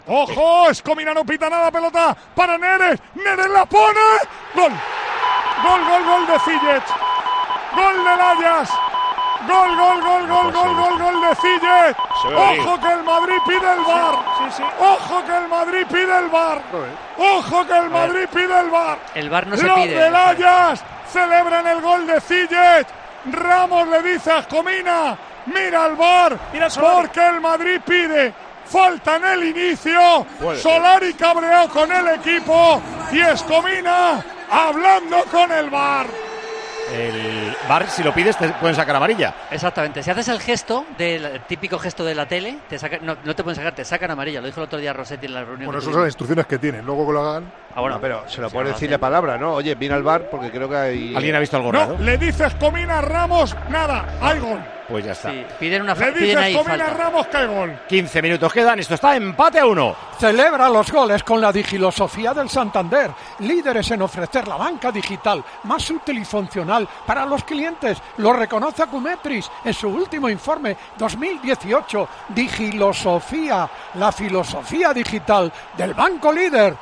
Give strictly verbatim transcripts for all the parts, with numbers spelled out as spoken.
¡Ojo! Escomina no pita nada, pelota para Neres. Neres la pone. ¡Gol! Gol, gol, gol de Ziyech. Gol de Layas. Gol, gol, gol, gol, gol, gol, gol de Ziyech. Ojo que el Madrid pide el V A R. Sí, sí. Ojo que el Madrid pide el V A R. Ojo que el Madrid pide el V A R. El V A R no se Los pide. Los de Layas celebran el gol de Ziyech. Ramos le dice a Escomina, mira el V A R, mira porque el Madrid pide falta en el inicio. Solari cabreó con el equipo y Escomina hablando con el V A R. El V A R, si lo pides, te pueden sacar amarilla. Exactamente. Si haces el gesto, del típico gesto de la tele, te saca, no, no te pueden sacar, te sacan amarilla. Lo dijo el otro día Rossetti en la reunión. Bueno, esas son las instrucciones que tienen. Luego que lo hagan. Ah, bueno, no, pero se lo puede decir de palabra, ¿no? Oye, mira al V A R porque creo que hay. ¿Alguien ha visto algo no, raro? Le dice Escomina a Ramos, nada, hay gol. Pues ya está. Sí, piden una Le fa- dice piden ahí Escomina a falta. Ramos que hay gol. quince minutos quedan, esto está empate a uno. Celebra los goles con la digilosofía del Santander, líderes en ofrecer la banca digital más útil y funcional para los clientes. Lo reconoce Acumetris en su último informe dos mil dieciocho. Digilosofía, la filosofía digital del banco líder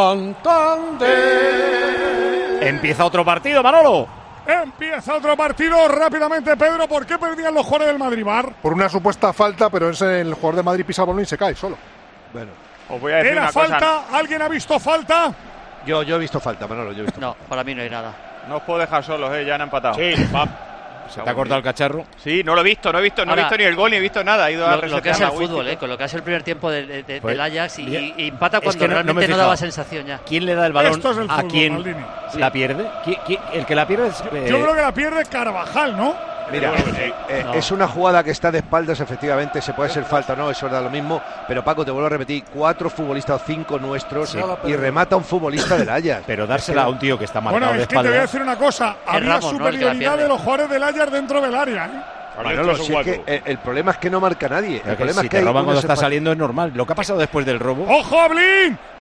Santander. Empieza otro partido, Manolo. Empieza otro partido rápidamente, Pedro. ¿Por qué perdían los jugadores del Madrid? V A R? Por una supuesta falta, pero es el jugador de Madrid pisa el balón y se cae solo. Bueno, os voy a decir ¿Era una falta? cosa. ¿Alguien ha visto falta? Yo, yo he visto falta, Manolo, yo he visto No, falta. para mí no hay nada. No os puedo dejar solos, eh, ya han empatado. Sí, va. Se te ha cortado el cacharro. Sí, no lo he visto, no he visto, no Ahora, he visto ni el gol ni he visto nada. He ido a Lo, lo que resetear es el la wifi. fútbol, eh, con lo que es el primer tiempo de, de, de, Pues, del Ajax y, bien. y empata Es cuando que no- no me he realmente no, fijado. daba sensación ya. ¿Quién le da el balón Esto es el a fútbol, quién Maldini. la pierde? ¿Qui- qui- El que la pierde es... eh, Yo creo que la pierde Carvajal, ¿no? Mira, eh, eh, No. es una jugada que está de espaldas, efectivamente, se puede ser falta o no, eso da lo mismo, pero Paco, te vuelvo a repetir, cuatro futbolistas o cinco nuestros Sí. y remata a un futbolista del Ajax. Pero dársela a un tío que está marcado Bueno, de es que te voy a espaldas. decir una cosa. Había Ramos, ¿no? el que la superioridad pierde. de los jugadores del Ajax dentro del área, ¿eh? Manolo, si es que el, el problema es que no marca nadie. El Pero que problema si es que te hay roban una cuando está separa- saliendo es normal. Lo que ha pasado después del robo... ¡Ojo, Blin!